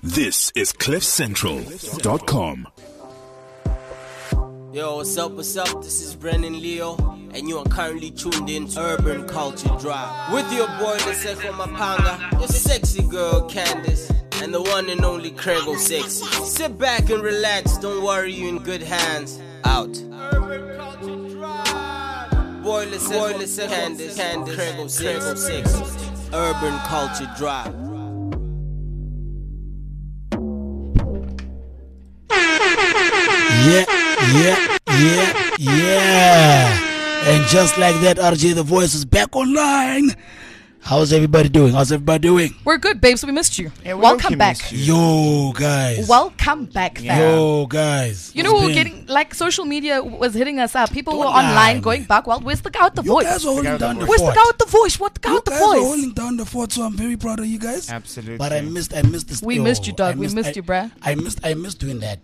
This is CliffCentral.com. Yo, what's up, what's up? This is Brennan Leo, and you are currently tuned in to Urban Culture Drive. With your boy, Leseko Mapanga, your sexy girl, Candice, and the one and only Crego Sexy. Sit back and relax, don't worry, you in good hands. Out. Urban Culture Drive. Boy, Leseko, Candice, Crego Sexy. Urban Culture Drive. Yeah. And just like that, RJ The Voice is back online. How's everybody doing? We're good, babes. We missed you. Yeah, Welcome back. Yo, guys. Welcome back, fam. Yo, guys. You know, we were getting, like, social media was hitting us up. People were online going back. Well, where's the guy with the You voice? guys are holding down the Where's fort. the guy with the voice? What the guy You with the guys are voice? holding down the fort, so I'm very proud of you guys. Absolutely. But I missed this. We missed you, dog. We missed you, bruh. I missed doing that.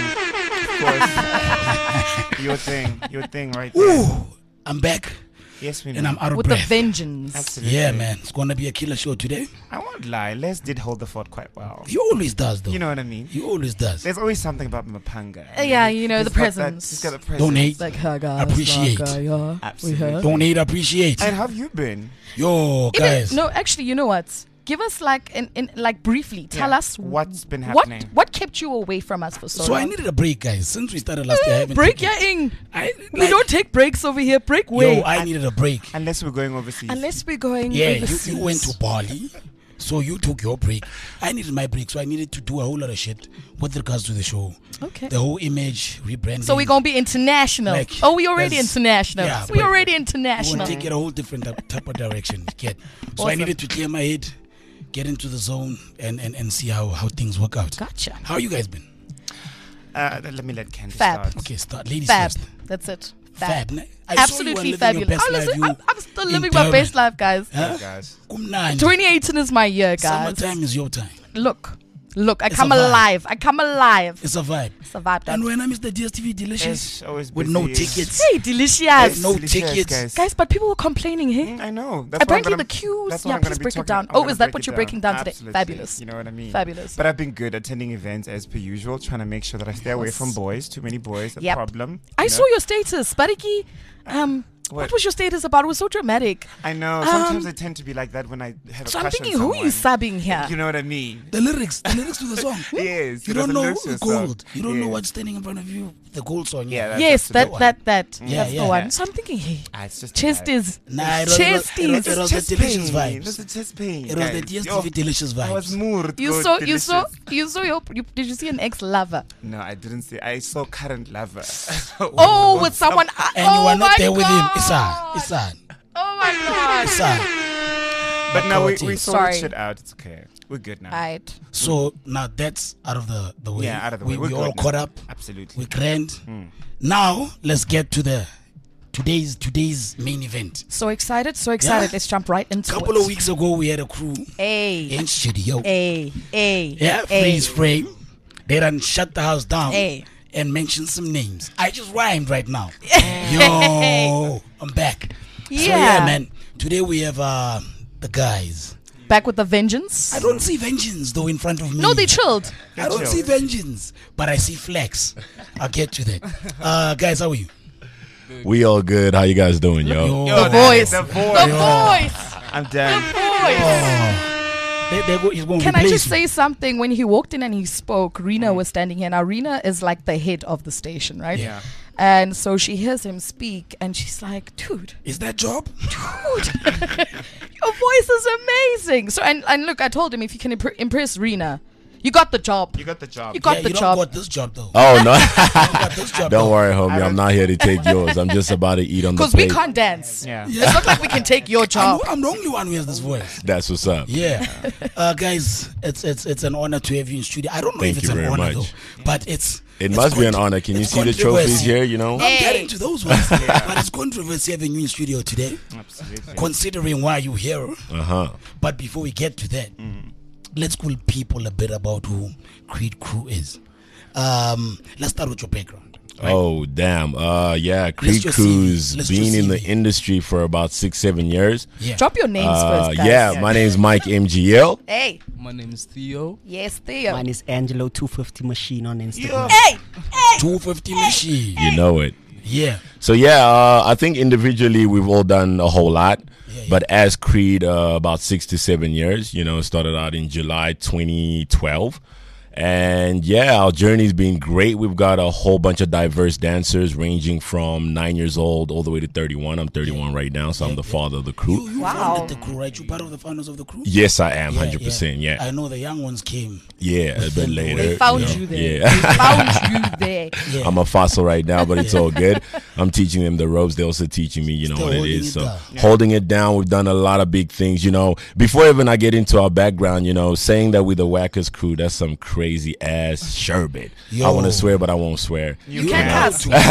Of course. Your thing right there. Ooh, I'm back Yes, we know. and I'm out of With the breath. vengeance. Absolutely. Yeah, man. It's gonna be a killer show today. I won't lie. Les did hold the fort quite well. He always does, though. You know what I mean? He always does. There's always something about Mapanga. Yeah, you know, the He's got that- presence. He's got a presence. Don't hate. Like, her guys. Appreciate. Yeah, Absolutely. we heard. Don't hate, appreciate. And how have you been? Yo, guys. No, actually, you know what? Give us like like briefly. Tell Yeah. us What's been happening. What kept you away from us for so So long? I needed a break, guys. Since we started last year, I haven't break, taken- yeah, Ing. We like- don't take breaks over here. Break way. Yo, I needed a break. Unless we're going overseas. Unless we're going Yeah, overseas. you went to Bali, so you took your break. I needed my break, so I needed to do a whole lot of shit with regards to the show. Okay. The whole image rebranding. So we're going to be international. Like, we already that's- international. yeah, we but already We international. want to take it a whole different type of direction. You get? So I Awesome. needed to clear my head, get into the zone, and see how things work out. Gotcha. How you guys been? Let me let Candy Fab. start. Okay, start. Ladies Fab. first. That's it. Fab. ne? I saw you Absolutely were living your fabulous. best life, you I'm still in living my Durban. best life, guys. Huh? Guys. Kumnandi. 2018 is my year, guys. Summertime is your time. Look, I It's come a vibe. alive. I come alive. It's a vibe. It's a vibe. And when I Mr. DSTV Delicious Yes, always with busy. no tickets. Hey, delicious. No Delicious, tickets. Guys, but people were complaining, hey? I know. That's what I'm Apparently gonna- the queues. that's what Yeah, I'm gonna please be break it talking- down. I'm Oh, gonna is that break what it you're breaking down today? Absolutely. Fabulous. You know what I mean? Fabulous. But I've been good attending events as per usual, trying to make sure that I stay away from boys. Too many boys, a Yep. problem. I you saw know? your status, Bariki. What What? was your status about? It was so dramatic. I know. Sometimes I tend to be like that when I have a So I'm crush thinking, on who are you someone. subbing here? You know what I mean? The lyrics to the song. Yes. You it was don't a know lyrics to the gold. song. You don't know Yes. what's standing in front of you. The gold song. Yeah, Yes, that's that. Yeah, That's yeah. the one. So I'm thinking, hey, it's just chest is. Nah, it was Chest the is. delicious It vibes. was the chest pain. It was the guys. DSTV Delicious I was vibes. moved. You saw your. Did you see an ex-lover? No, I didn't see. I saw current lover. Oh, with someone. And you oh were not my there with him. God. Isan. Oh my God. Isan. But now we Sorry. sorted shit out. It's okay. We're good now. Alright. So now that's out of the way. Yeah, out of the way. We We're all good now. caught up. Absolutely. We grand. Now let's get to the today's main event. So excited, so excited. Yeah. Let's jump right into A it. couple of weeks ago, we had a crew Hey, in studio. hey, hey. Yeah, hey. freeze frame. They done shut the house down Hey. and mention some names. I just rhymed right now. Yo, I'm back. So yeah, man. Today we have the guys. Back with the vengeance. I don't see vengeance though in front of me. No, they chilled. I don't see vengeance, but I see flex. I'll get to that. Guys, how are you? We all good. How you guys doing, yo? Yo, The voice. The The voice. voice. I'm The done. voice. he's going to Can I replace just me. say something? When he walked in and he spoke, Rena was standing here. Now, Rena is like the head of the station, right? Yeah. And so she hears him speak and she's like, dude, Is that job? your voice is amazing. So, and look, I told him if you can impress Rena, you got the job. You got the job. You got Yeah, the you job. don't got this job though. Oh no! You got this job Don't though. worry, homie. I'm not here to take yours. I'm just about to eat on the Because we plate. can't dance. Yeah. It's not like we can take your job. I'm the only one who has this voice. That's what's up. Yeah, guys, it's an honor to have you in studio. I don't know Thank if it's you an very honor much. though, but it's It must be an honor. Can you see the trophies here? You know. I'm getting to those ones, but it's controversy having you in studio today, Absolutely. considering why you're here. Uh huh. But before we get to that, let's tell people a bit about who Creed Crew is. Let's start with your background. Right. Oh, damn. Yeah, Creed just Crew's Let's been just in the see. industry for about 6-7 years. Yeah. Drop your names first, guys. Yeah, my name's Mike MGL. Hey. My name is Theo. Yes, Theo. Mine is Angelo 250 Machine on Instagram. Hey. 250 machine. You know it. Yeah. So yeah, I think individually we've all done a whole lot. Yeah. But as Creed, about 6 to 7 years, started out in July 2012. And yeah, our journey's been great. We've got a whole bunch of diverse dancers ranging from 9 years old all the way to 31. I'm 31 right now, so I'm the father of the crew. You Wow. founded the crew, right? You part of the founders of the crew? Yes, I am, 100%, yeah. I know the young ones came. Yeah, a bit later. They found you there. Yeah. They found you there. Yeah. I'm a fossil right now, but it's all good. I'm teaching them the ropes. They're also teaching me, Still what it holding is. it So down. holding it down, we've done a lot of big things, Before even I get into our background, saying that we're the Wackers crew, that's some crazy ass sherbet. Yo. I want to swear, but I won't swear. You can cuss. You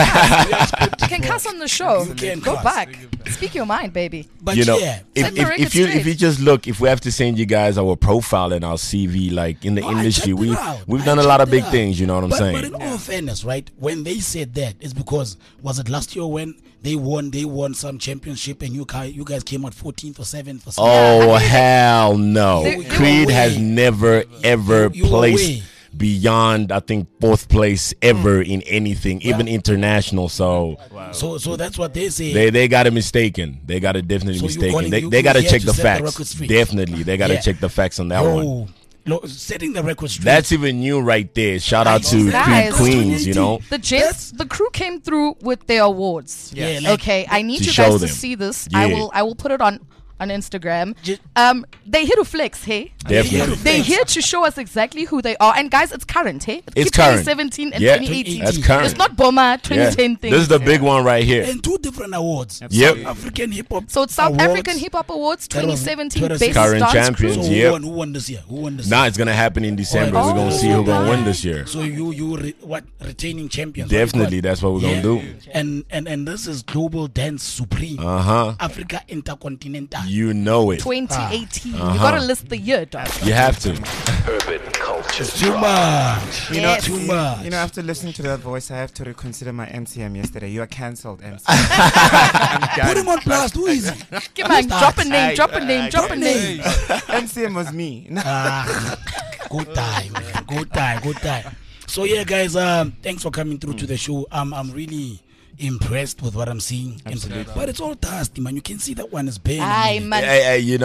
can cuss on the show. You can Go cuss. back. Speak your mind, baby. But You know, yeah. Set the record if you straight. just look, if we have to send you guys our profile and our CV, like in the I industry, checked it out. we've I done a lot of checked it big out. things. You know what I'm But saying? in all fairness, right? When they said that, it's because was it last year when they won some championship and you guys came out 14th or 7th or something? Oh hell no! You were Creed has away. never ever You were placed away. beyond, I think, 4th place ever in anything, even international. So So that's what they say. they got it mistaken. They got it definitely So you mistaken. calling- They you got to here check to the set the facts. record straight. Definitely, they got to Yeah. check the facts on that one. Setting the record straight. That's even new right there. Shout out to Guys. Creed Queens. The gents, the crew came through with their awards. Yeah, like- Okay, I need To you show guys to them. see this. Yeah. I will put it on Instagram. Ju- They here to flex, hey? Definitely. They're here to show us exactly who they are. And guys, it's current, hey? It's Keep current. 2017 and Yeah, 2018. that's current. It's not Boma Yeah. 2010 thing. This is the big one right here. and 2 different awards. Yep. South African Hip Hop. So it's South Awards. African Hip Hop Awards That was- 2017 that was Best current Dance champions, Crew. So Yep. who won this year? Who won this Now year? it's gonna happen in December. Oh, We're gonna see who's gonna win this year. So retaining champions. What you Definitely, call it? that's what we're gonna do. And this is Global Dance Supreme. Africa Intercontinental. You know it. 2018. You gotta list the year, dog. You have to. It's too much. Yes. Too much. After listening to that voice, I have to reconsider my MCM yesterday. You are cancelled, MC. I'm Put him done. on blast. Who is he? Come on, drop a name, drop a name, drop a name. MCM was me. Good time, man. Good time. So yeah, guys, thanks for coming through to the show. I'm really impressed with what I'm seeing. But it's all dusty, man. You can see that one is bare. Aye, man. Hey, Come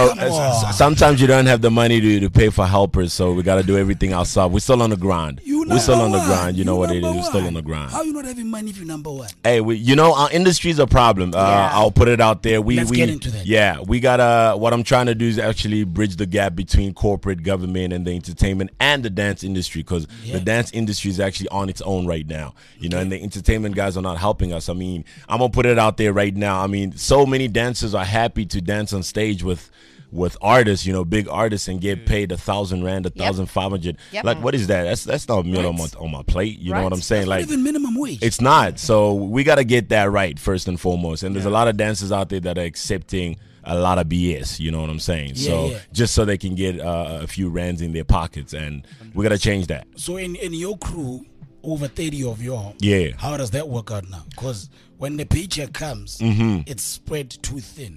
on. sometimes you don't have the money to pay for helpers, so we got to do everything ourselves. We're still on the grind. We're still on the grind. You know what it is. We're still on the grind. How you not having money if you're number one? Hey, our industry's a problem. I'll put it out there. Let's get into that. Yeah, we got what I'm trying to do is actually bridge the gap between corporate, government, and the entertainment and the dance industry, because the dance industry is actually on its own right now. And the entertainment guys are not helping us. I mean, I'm gonna put it out there right now. I mean, so many dancers are happy to dance on stage with artists, big artists, and get paid 1,000 rand, 1,500. Yep. Like, what is that? That's not a meal on my plate. You know what I'm saying? Not Like, even minimum wage. it's not. So we got to get that right first and foremost. And there's a lot of dancers out there that are accepting a lot of BS. You know what I'm saying? Just so they can get a few rands in their pockets, and we got to change that. So in your crew, over 30 of y'all. Yeah. How does that work out now? Because when the paycheck comes, it's spread too thin.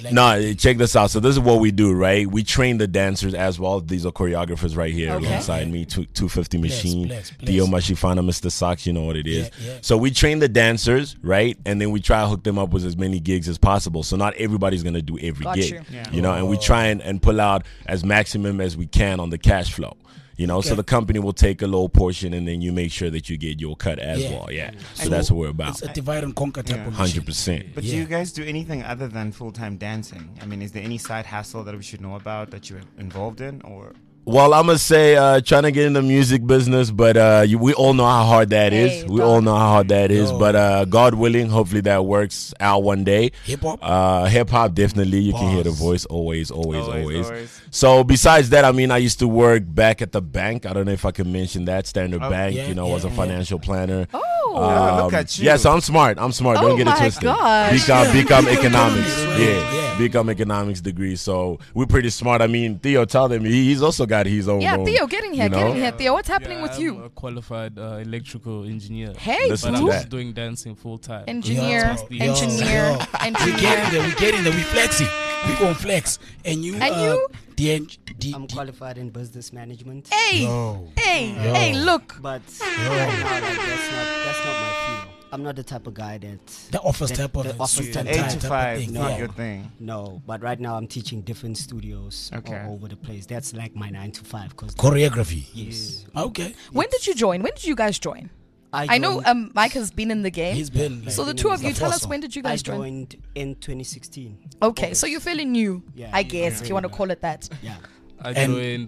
Check this out. So this is what we do, right? We train the dancers as well. These are choreographers right here alongside me. 250 Machine, bless. Theo Mashifana, Mr. Socks. You know what it is. Yeah. So we train the dancers, right? And then we try to hook them up with as many gigs as possible. So not everybody's gonna do every Got gig, you. Yeah. And we try and pull out as maximum as we can on the cash flow. So the company will take a little portion, and then you make sure that you get your cut as well. Yeah. So that's what we're about. It's a divide and conquer type of machine. 100%. But do you guys do anything other than full-time dancing? I mean, is there any side hustle that we should know about that you're involved in, or? Well, I'm going to say trying to get in the music business, but we all know how hard that is. Hey, We all know how hard that is. Yo. But God willing, hopefully that works out one day. Hip-hop? Hip-hop, definitely. You can hear the Bars. voice always. Always. So besides that, I mean, I used to work back at the bank. I don't know if I can mention that. Standard Bank, yeah, was a yeah. financial planner. Oh. Look at you. Yeah, so I'm smart. Oh Don't get it my twisted. gosh. BCom economics. Yeah. BCom economics degree. So we're pretty smart. I mean, Theo, tell them he's also got his own. Yeah, own, Theo, get in here, you know? get in here. Theo, what's happening with I'm you? a qualified electrical engineer. Hey, Listen But to I'm that. just doing dancing full time. engineer, Yo, engineer, yo. We engineer. getting there. We flexing. We gon' flex. And you, And you? I'm qualified in business management. Hey, Yo. hey, look. But right now, like, that's not my field. I'm not the type of guy that The office that- type of the office suit and type 8 tie to type 5 of is thing. not Yeah. your thing. No, but right now I'm teaching different studios Okay. all over the place. That's like my 9 to 5. Cause Choreography. yes, Okay. When did you join? When did you guys join? I know joined- Mike has been in the game. He's been. Like, So the two of you, Mr. tell us, Fossil. when did you I guys join? joined in 2016. Okay, so you're fairly new, Yeah, I yeah, guess, if you want to call it that. Yeah. I And- joined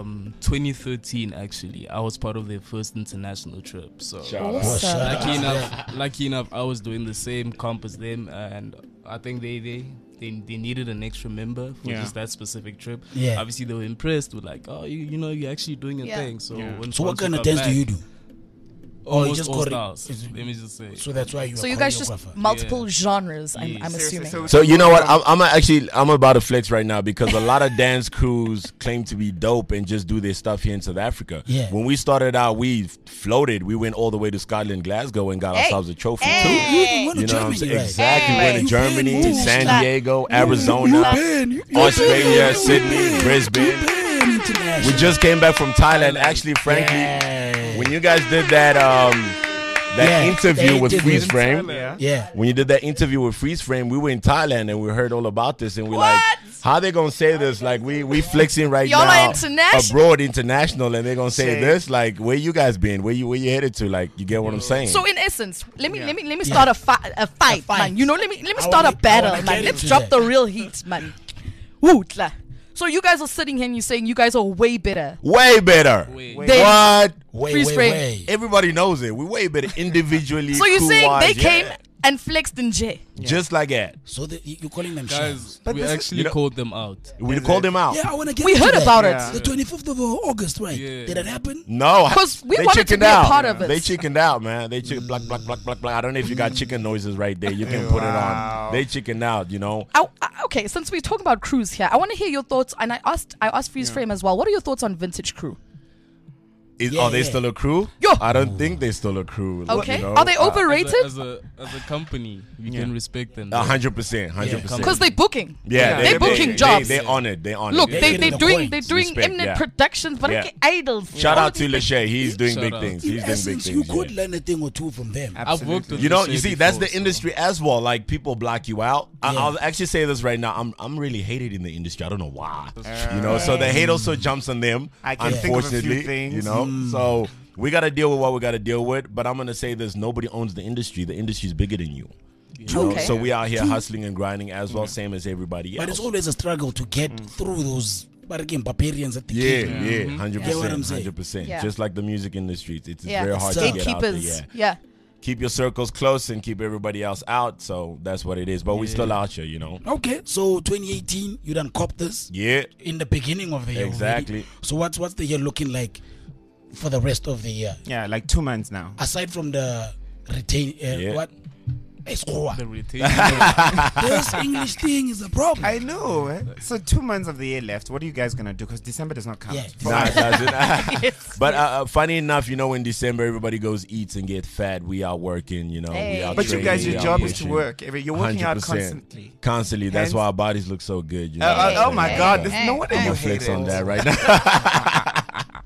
2013 actually. I was part of their first international trip. So Oh, shout out. lucky enough, I was doing the same comp as them, and I think they needed an extra member for Yeah. just that specific trip. Yeah. Obviously, they were impressed with like, oh, you know, you're actually doing your Yeah. thing. So Yeah. when So what Francis kind of got dance do back, you do? Or you Almost just all chore- styles. is- Let me just say. So that's why you. So are you guys just choreographer. multiple Yeah. genres, I'm Yes. assuming. So you know what? I'm about to flex right now because a lot of dance crews claim to be dope and just do their stuff here in South Africa. Yeah. When we started out, we floated. We went all the way to Scotland, Glasgow, and got Hey. ourselves a trophy Hey. too. You even went to You know what I'm Germany, saying? right? Exactly. We went to You've Germany, been to moved. San Diego, Arizona, Australia, Sydney, Brisbane. We just came back from Thailand. Actually, frankly, when you guys did that Yeah, interview they with did Freeze it. Frame. Yeah. When you did that interview with Freeze Frame, we were in Thailand and we heard all about this and we like, What? how they gonna say this? Like we flexing right Y'all now are international? abroad, international, and they're gonna say Say- this. Like, where you guys been? Where you headed to? Like, you get what I'm saying? So in essence, let me start a fight, man. You know, let me I start a wanna- I battle, wanna man. get Let's into drop that. the real heat, man. Woo, tla. So you guys are sitting here and you're saying you guys are way better. way better. Then- What? Way, Freeze way, frame. way. Everybody knows it. We way better individually. So you're saying crew-wise, they came yeah. and flexed in J. just like that. So you're calling them Guys, shells. But we this is- actually you know- called them out. We called them out. Yeah, I want to get We into heard that. about Yeah. The 25th of August, right? Yeah. Did that happen? No, 'Cause we they wanted to chickened be a out. part of it. They chickened out, man. They chicken black, black, black, black, black. I don't know if you got chicken noises right there. You can put it Wow. on. They chickened out, you know. Okay, since we're talking about crews here, I want to hear your thoughts. And I asked Freeze Frame as well. What are your thoughts on Vintage Crew? Are they Yeah. still a crew? Yo. I don't think they're still a crew. Okay, you know? are they overrated? As a company, you can respect them. 100%, 100%. Because they're booking. Yeah, they're booking jobs. They on it. They on Look, it. they- they're the doing points. Respect, eminent yeah. productions, but Yeah. like idols. Shout All out to these Lachey. He's doing Shout big out. things. In He's doing big essence, things. you yeah. could learn a thing or two from them. I've worked with You know, Lachey you see, that's before, the so- industry as well. Like people block you out. Yeah. I'll actually say this right now. I'm really hated in the industry. I don't know why. You know, so the hate also jumps on them. I can think of a few unfortunately, things. you know. So we got to deal with what we got to deal with. But I'm gonna say this: nobody owns the industry. The industry is bigger than you. You know? Okay. So we out here hustling and grinding as well, same as everybody else. But it's always a struggle to get through those, but again, barbarians at the yeah, gate. yeah, 100%, Get what I'm saying? 100%. Yeah. Just like the music industry, it's Yeah, very hard to get out there. gatekeepers. Yeah. Yeah. Keep your circles close and keep everybody else out. So that's what it is. But we still out here, you know. Okay, so 2018, you done copped this Yeah. in the beginning of the year. Exactly. already. So what's the year looking like for the rest of the year? Yeah, like 2 months now. Aside from the retain, Yeah. what? Escoa. The retain. This English thing is a problem. I know. So 2 months of the year left. What are you guys gonna do? Because December does not count. Yeah. Nah, it doesn't. But funny enough, you know, in December, everybody goes eats and get fat. We are working, you know. Hey. We are But you training, guys, we your are job is to pushing. work. You're working out 100%. constantly. Constantly. That's Hence- why our bodies look so good. You know? Oh my God! There's no wonder I'm you gonna hate flex it. on that right now.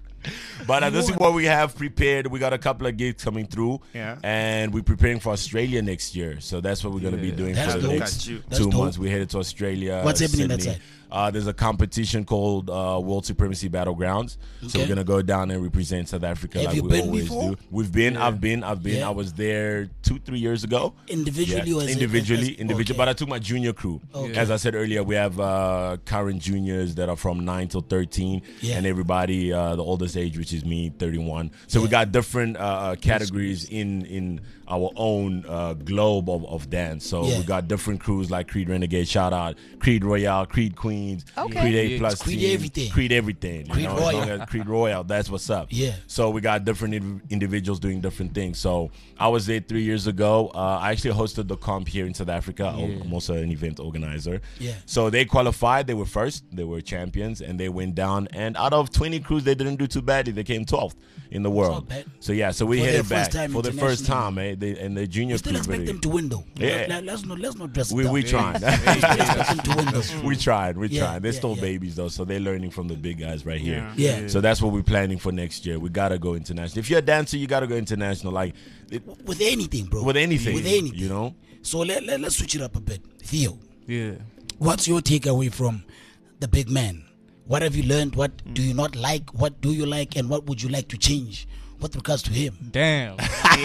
But this is what we have prepared. We got a couple of gigs coming through, Yeah. and we're preparing for Australia next year. So that's what we're gonna be doing That's for the dope. next Got you. That's 2 dope. months. We're headed to Australia. What's happening that Sydney. side? There's a competition called World Supremacy Battlegrounds. So Okay. we're gonna go down and represent South Africa Have like you we been always before? do. We've been. I've been. Yeah. I was there 2-3 years ago. Individually Yeah, or as a- individually, as- okay. but I took my junior crew. Okay. As I said earlier, we have current juniors that are from 9 till 13, Yeah. and everybody the oldest age, which which is me, 31. So we got different categories in our own globe of dance. So we got different crews like Creed Renegade, shout out Creed Royale, Creed Queens, Creed A Plus, Creed everything. Creed everything. Creed As Royal. long as Creed Royal, that's what's up. Yeah. So we got different individuals doing different things. So I was there 3 years ago. I actually hosted the comp here in South Africa. I'm also an event organizer. Yeah. So they qualified. They were first. They were champions, and they went down. And out of 20 crews, they didn't do too badly. They came 12th in the world. bad. So yeah. So we For headed their first back time for the first internationally. time, and the junior We still crew expect really- them to win, though. Yeah. Let's not dress it We down. tried. We still expect them to win, though. We tried. Yeah, They're yeah, still yeah. babies though, so they're learning from the big guys right here. Yeah. So that's what we're planning for next year. We gotta go international. If you're a dancer, you gotta go international. Like With anything, bro. with anything. With anything. You know. So let's switch it up a bit. Theo, Yeah. what's your takeaway from the big man? What have you learned? What do you not like? What do you like? And what would you like to change with regards to him? Damn.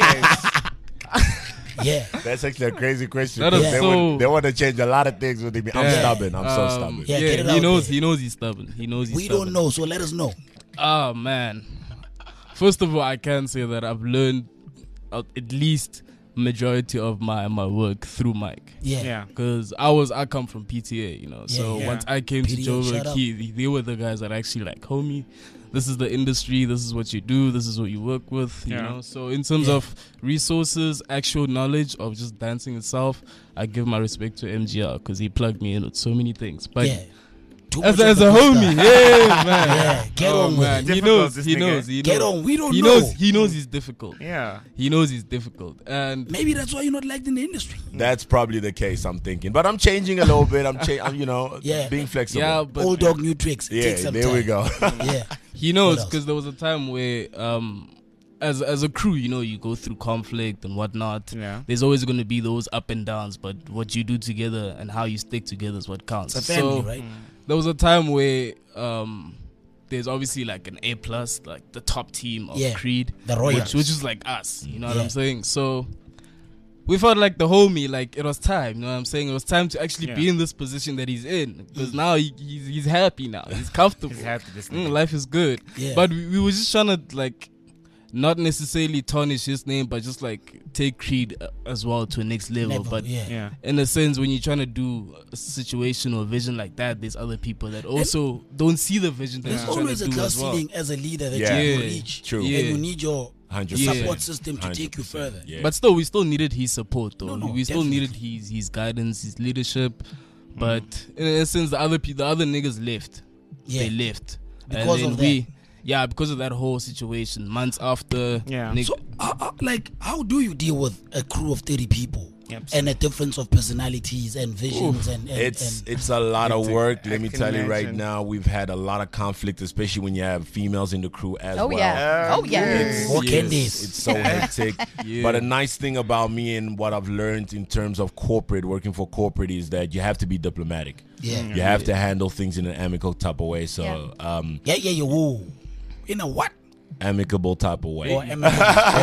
Yeah. That's actually a crazy question. That is they, so- they want to change a lot of things with me. I'm Yeah. stubborn. I'm so stubborn. Yeah, get it he out knows. there. He knows he's stubborn. He knows he's We stubborn. don't know, so let us know. Oh man. First of all, I can say that I've learned at least majority of my work through Mike. Yeah. Yeah. Because I come from PTA, you know. So yeah. once I came to PTA, Joburg, shout out. they were the guys that actually like, homie, this is the industry, this is what you do, this is what you work with, you Yeah. know. So in terms Yeah. of resources, actual knowledge of just dancing itself, I give my respect to MGR because he plugged me in with so many things. But Yeah. Too as much a of the good homie, stuff. yeah, man. Yeah, get Oh, on with man. it. He Difficult, knows, this he nigga. knows, he Get knows. on. We don't He know. knows he's difficult. Yeah. He knows he's difficult. And Maybe that's why you're not liked in the industry. That's probably the case. I'm thinking, but I'm changing a little bit. I'm Yeah. being flexible. yeah, but Old dog, new tricks. Yeah, Take some there time. we go. Yeah. he knows What else? because there was a time where as a crew, you know, you go through conflict and whatnot. Yeah. There's always going to be those up and downs, but what you do together and how you stick together is what counts. It's a family, So right? there was a time where there's obviously like an A plus, like the top team of Yeah, Creed, the Royals. which is like us. You know what Yeah. I'm saying? So we felt like the homie, like it was time. You know what I'm saying? It was time to actually be Yeah. in this position that he's in because now he's happy now. He's comfortable. He's happy this nigga. Life is good. Yeah. But we were just trying to like not necessarily tarnish his name, but just like take Creed as well to a next level. Level, But yeah. Yeah. in a sense, when you're trying to do a situation or a vision like that, there's other people that also don't see the vision that There's you're trying always to a do glass as well. ceiling as a leader that Yeah. you Yeah. can reach. True. And Yeah. you need your 100%. support system to take you 100%. further. Yeah. But still, we still needed his support, though. No, We still needed his guidance, his leadership. But in a sense, the other niggas left. Yeah. They left Because and of then that. yeah, because of that whole situation. Months after, Yeah. Nick, So, like, how do you deal with a crew of 30 people Yep. and a difference of personalities and visions and It's a lot of Hectic. work. I Let me can tell you right imagine. now, we've had a lot of conflict, especially when you have females in the crew as Oh well. yeah. Oh yeah. It's, More yes, candies. it's so hectic. Yeah. But a nice thing about me and what I've learned in terms of corporate, working for corporate, is that you have to be diplomatic. Yeah. You have to handle things in an amicable type of way. So, Yeah, whoa. In a what? amicable type of way. Or amicable.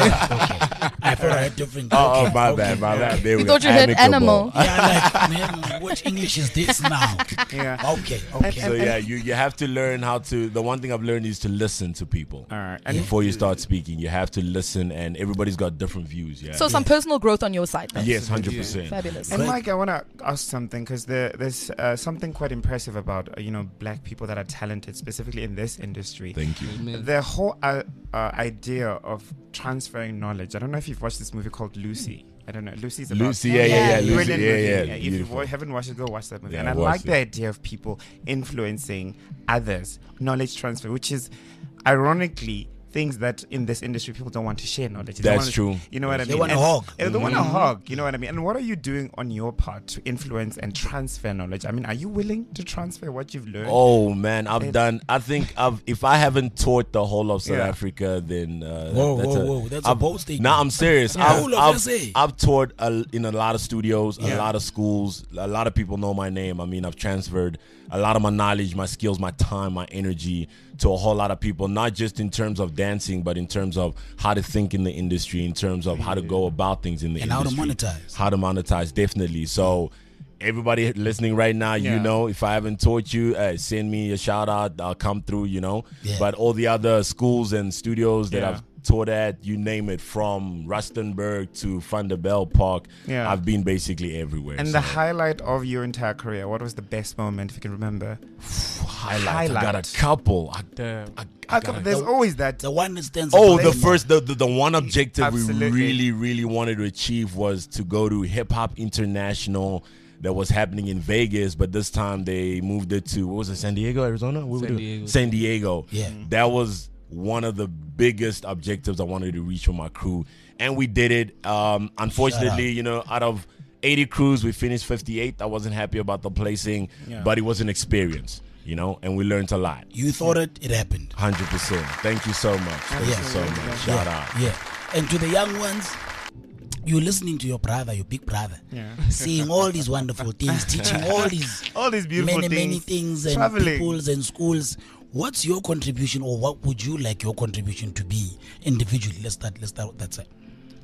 Okay. I thought I had different. Oh, okay, my okay. bad, my bad. There we You go. thought you heard Amicable. animal. Yeah, like, man, which English is this now? Yeah. Okay. So yeah, you have to learn how to. The one thing I've learned is to listen to people. All right. And before you start speaking, you have to listen, and everybody's got different views. Yeah. So some personal growth on your side. Then. yes, 100%. Fabulous. And Right. Mike, I want to ask something because there's something quite impressive about black people that are talented, specifically in this industry. Thank you. The whole idea of transferring knowledge. I don't know if you've watched this movie called Lucy. I don't know. Lucy's about Lucy, yeah, Yeah. Lucy, brilliant movie. yeah. If you Beautiful. haven't watched it, go watch that movie. Yeah, and I I've like watched the it. idea of people influencing others, knowledge transfer, which is ironically things that in this industry people don't want to share knowledge. They That's wanna- true. You know what I They mean? want to And- hog. They want to hog. You know what I mean? And what are you doing on your part to influence and transfer knowledge? I mean, are you willing to transfer what you've learned? Oh man, I think if I haven't taught the whole of South Yeah. Africa, then Whoa, that's a bold statement. Nah, I'm serious. Whole of SA. I've taught in a lot of studios, a Yeah. lot of schools. A lot of people know my name. I mean, I've transferred a lot of my knowledge, my skills, my time, my energy to a whole lot of people. Not just in terms of dancing, but in terms of how to think in the industry, in terms of how to go about things in the And how to industry, monetize. how to monetize, definitely. So everybody listening right now, you Yeah. know, if I haven't taught you, send me a shout out. I'll come through, you know. Yeah. But all the other schools and studios that Yeah. I've taught at, you name it, from Rustenburg to Van der Bell Park, Yeah. I've been basically everywhere. And so. the highlight of your entire career, what was the best moment, if you can remember? highlight. I got a couple. Damn. There's always that. The one that stands. Oh, out the for me. first, the one objective Absolutely. we really, really wanted to achieve was to go to Hip Hop International that was happening in Vegas, but this time they moved it to, what was it, San Diego, Arizona? What San were we Diego. doing? San Diego. Yeah. That was one of the biggest objectives I wanted to reach with my crew. And we did it. Unfortunately, you know, out of 80 crews, we finished 58th. I wasn't happy about the placing, but it was an experience, you know, and we learned a lot. You thought it happened. 100%. Thank you so much. Thank you so much. Shout out. Yeah. And to the young ones, you're listening to your brother, your big brother, saying all these wonderful things, teaching all these beautiful many things and traveling. peoples and schools. What's your contribution, or what would you like your contribution to be individually? Let's start with that side.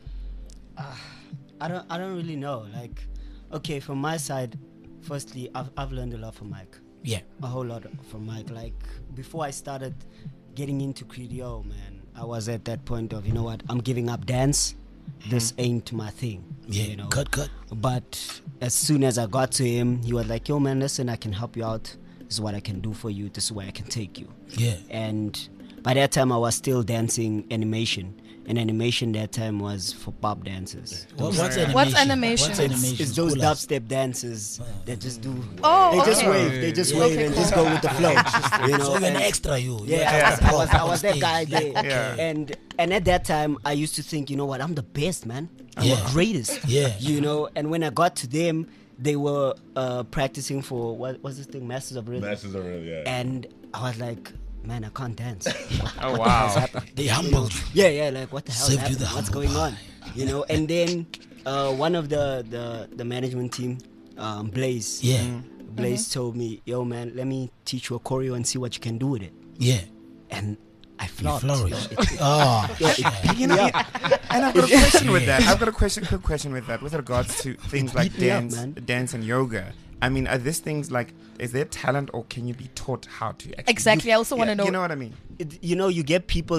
I don't really know. Like, okay, from my side, firstly, I've learned a lot from Mike. Yeah. A whole lot from Mike. Like, before I started getting into Credio, man, I was at that point of, you know what, I'm giving up dance. This ain't my thing. Yeah. You know? Cut. But as soon as I got to him, he was like, yo, man, listen, I can help you out. This is what I can do for you. This is where I can take you. Yeah. And by that time, I was still dancing animation. And animation that time was for pop dancers. What's animation? What's animation? What's animation? It's those School us. dubstep dancers that just do. Oh, they just okay. wave. They just Yeah. wave Okay, and cool. just go with the flow. You know. So you're an and- extra, you. Yeah, I was that guy there. Yeah. And at that time, I used to think, you know what, I'm the best, man. I'm Yeah. the greatest. Yeah. You know. And when I got to them, they were practicing for what was this thing, Masters of Rhythm. And I was like, man, I can't dance. Oh, wow. They humbled you. Yeah, like what the hell Saved you happened? the What's humble going on? pie. You know, and then one of the management team, Blaze. Yeah. Blaze told me, yo man, let me teach you a choreo and see what you can do with it. Yeah. And I You flopped. flourished. It- Oh. yeah, it beat You me know, up. and I've got a question with that. I've got a quick question with that, with regards to things like beat me up, dance, man. and yoga. I mean, are these things like, is there talent, or can you be taught how to actually? Exactly. I also want to know. You know what I mean? You know, you get people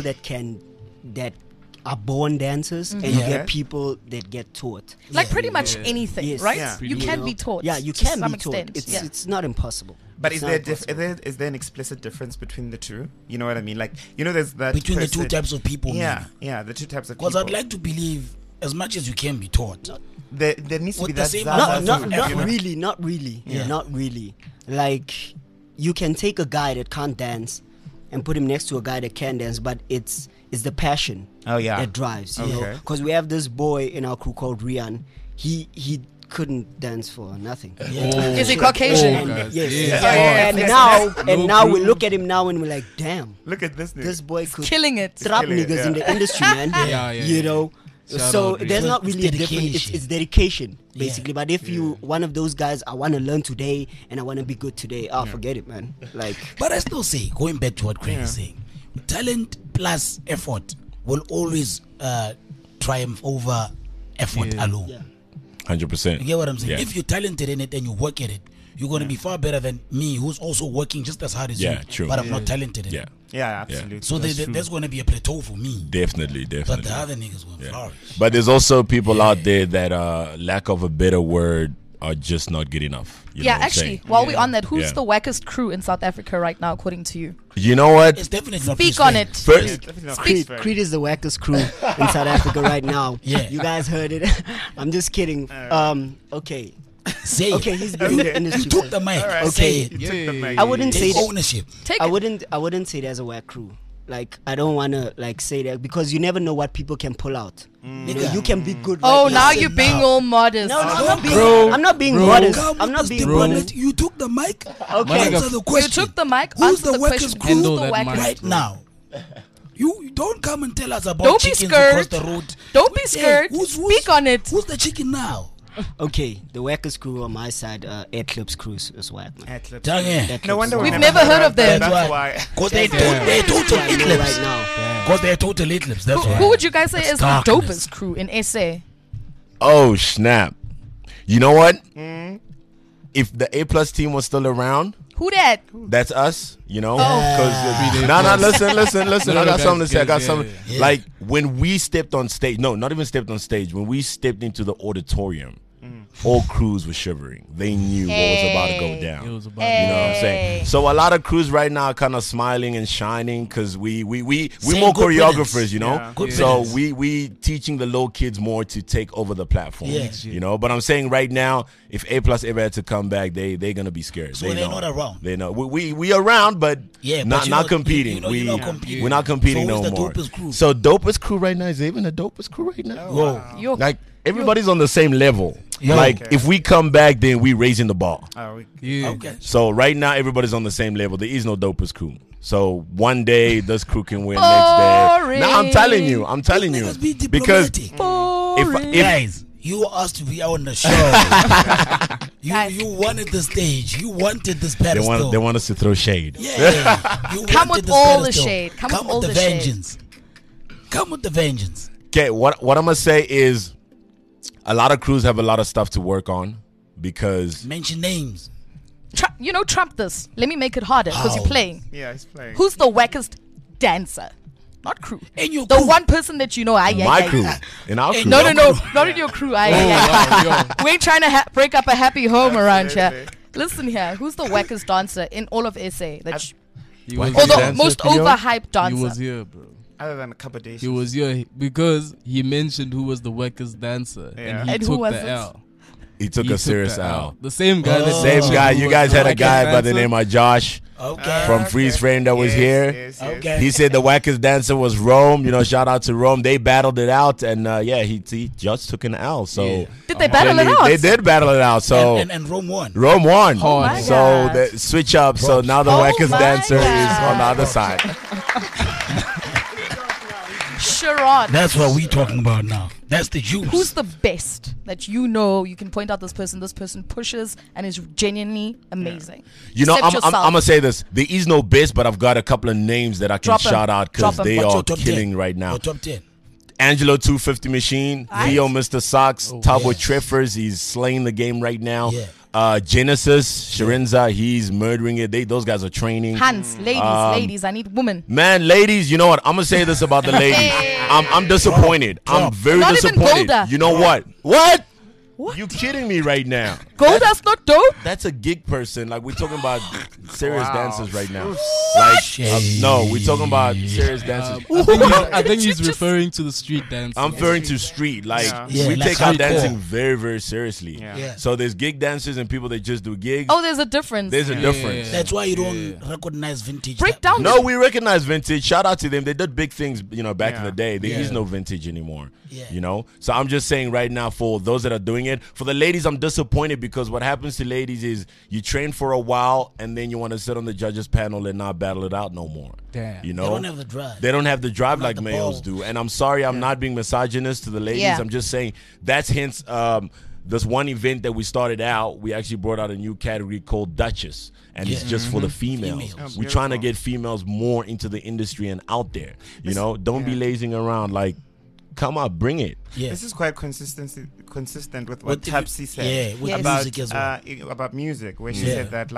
that are born dancers, and you Yeah. get people that get taught. like pretty much anything, Yes. right? Yeah. You You can know? be taught. Yeah, you to can some be taught. extent. It's yeah. it's not impossible. But It's is not there, impossible. is there an explicit difference between the two? You know what I mean? Like, you know, there's that Between the two person- types of people. Yeah, yeah, the two types of Because people. I'd like to believe as much as you can be taught. there needs to With be the that. same Zaza amount not of too, not you know? really, not really, Yeah. not really. Like, you can take a guy that can't dance and put him next to a guy that can dance, but it's the passion Oh, yeah. that drives. You know, Okay. because we have this boy in our crew called Rian. He couldn't dance for nothing. Is he Caucasian? And, guys. yes. Yeah. And yes. now No now we groove. look at him now and we're like, damn, Look at this. this boy could Killing it. trap killing it, niggas in yeah. the industry, man. Yeah, You know. Shout So out, Rian. there's not It's really a difference. dedication. It's dedication, Yeah. basically. But if you one of those guys, I want to learn today and I want to be good today. Forget it, man. Like, But I still say, going back to what Craig is saying, talent plus effort will always triumph over effort alone. yeah. 100%. You get what I'm saying? Yeah. If you're talented in it and you work at it, you're going to be far better than me, who's also working just as hard as Yeah, you, true. but I'm not talented in Yeah, it. Yeah, absolutely. So there's going to be a plateau for me, definitely. but the other niggas will flourish. But there's also people out there that, lack of a better word, are just not good enough. You know Yeah, what I'm actually, saying? while we're on that, who's Yeah. the wackest crew in South Africa right now, according to you? You know what? It's definitely not Speak Chris on Fang. it. First, Definitely not Creed, Chris Creed is the wackest crew in South Africa right now. Yeah. You guys heard it. I'm just kidding. Okay. Say it. Okay, he's been in the industry. You took for- the mic. Alright. Say You it. took the mic. I wouldn't say Take that. ownership. Take I it. wouldn't say there's a whack crew. Like, I don't want to like say that because you never know what people can pull out. You know, you can be good. Oh, right now Listen you're being now. all modest. No, I'm not being. Bro, I'm not being bro. modest. Come I'm with not this being diplomat. modest. You took the mic. Okay. Answer the You question. took the mic. Who's Answer the the question. wackest Who's Handle the that wackest? mic. right now? You don't come and tell us about Don't be chickens across scared. the road. Don't be Hey, scared. Speak on it. Who's the chicken now? Okay, the wackest crew on my side, Eclipse Cruise is whack, man. Eclipse. Dang it. Eclipse No wonder is we've whack. never heard of them. That's why. Because they're, Yeah. they're total I know eclipse. right now. Because they're total eclipse. That's why. Who would you guys say is the darkness. dopest crew in SA? oh snap! You know what? if the A plus team was still around, Who that? that's us, you know. Oh. Listen. No, I got guys, something to say. I got yeah, something. yeah. Like when we stepped on stage. No, not even stepped on stage. When we stepped into the auditorium, all crews were shivering. They knew what was about to go down. It was about You know what I'm saying? So a lot of crews right now are kind of smiling and shining because we Saying more good choreographers, riddance. you know. Yeah. Good So riddance. we teaching the little kids more to take over the platform. Yeah. You know. But I'm saying right now, if A plus ever had to come back, they're gonna be scared. So they they're know. not around. They know we around, but Yeah, not but not competing. you're not competing. We're not competing So no who's the more. dopest crew? So dopest crew right now is even a dopest crew right now. Whoa. Yo. Like everybody's on the same level. Yo. Like Okay. if we come back, then we raising the bar. Yeah. Okay. So right now everybody's on the same level. There is no dopest crew. So one day this crew can win, next day. Now I'm telling you, Let's be because diplomatic. if Guys, you were asked to be on the show. Guys. you wanted the stage. You wanted this they pedestal. want us to throw shade. Yeah. You Come wanted with this all the pedestal. shade. Come with with all the the shade. vengeance. Come with the vengeance. Okay, what I'm gonna say is a lot of crews have a lot of stuff to work on because Mention names. Trump this. Let me make it harder because you're How? playing. Yeah, he's playing. Who's the wackest dancer? Not crew. In your The crew. one person that you know. my crew, in our crew. No, not in your crew. We ain't trying to break up a happy home around here. Absolutely. Listen here. Who's the wackest dancer in all of SA? That He What? was or the here. most Theo? overhyped He dancer? was here, bro. Other than a couple of days. He was here because he mentioned who was the wackest dancer, Yeah. and he And who took was the it? L. He took He a serious the L. The same guy. that Same mentioned guy. who You was guys the had a wackest guy by the dancer. name of Josh Okay. from Freeze Frame that was here. Yes. Okay. He said the wackest dancer was Rome. You know, shout out to Rome. They battled it out, and he just took an L. So Yeah. Did they battle it clearly out? They did battle it out. So and Rome won. Rome won. Oh my so God. the switch up. So now the Oh wackest my dancer is God. on the other side. Sharon. That's what we talking about now. That's the juice. Who's the best that you know? You can point out this person. This person pushes and is genuinely amazing. You know, Except I'm yourself. gonna say this. There is no best, but I've got a couple of names that I can Drop 'em. shout out because Drop 'em. they What's are your top killing 10? right now. Your top 10. Angelo 250 Machine, Aight. Theo Mr. Socks, Tabo yeah. Treffers, he's slaying the game right now. Yeah. Genesis, Sharenza, he's murdering it. Those guys are training. Hands, ladies. I need women. Man, ladies, you know what? I'm gonna say this about the ladies. Hey. I'm disappointed. I'm very Not even disappointed. Golda. You know what? What? What? You kidding me right now? Golda's not dope. That's a gig person. Like we're talking about serious Wow. dancers right now. Like no, we're talking about serious dancers. I think he's referring to the street dance. I'm referring to street. Like Yeah, we like take our hardcore. dancing very, very seriously. Yeah. Yeah. So there's gig dancers and people that just do gigs. Oh, there's a difference. There's a difference. That's why you don't recognize vintage. Break down. No, we recognize vintage. Shout out to them. They did big things, back in Yeah. the day. There is Yeah. no vintage anymore. Yeah. So I'm just saying right now for those that are doing it, for the ladies, I'm disappointed because what happens to ladies is you train for a while and then you want to sit on the judges panel and not battle it out no more. Damn. You know? They don't have the drive. They don't have the drive Not like the males ball. do. And I'm sorry, I'm not being misogynist to the ladies. Yeah. I'm just saying that's hence this one event that we started out, we actually brought out a new category called Duchess. And it's just for the females. Females. We're trying to get females more into the industry and out there. Don't be lazing around. Like, come on, bring it. Yeah. This is quite consistent with what With the- Tapsi said. yeah, with Yes. about music as well. about music, where she Yeah. said that